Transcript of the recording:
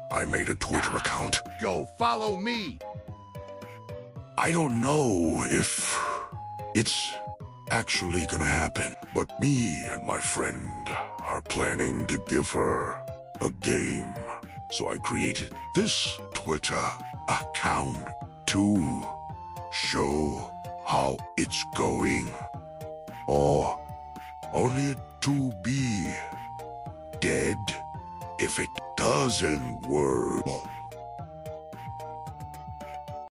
I made a Twitter account. Go follow me. I don't know if it's actually gonna happen, but me and my friend are planning to give her a game. So I created this Twitter account to show how it's going. Or only to be dead if it doesn't work.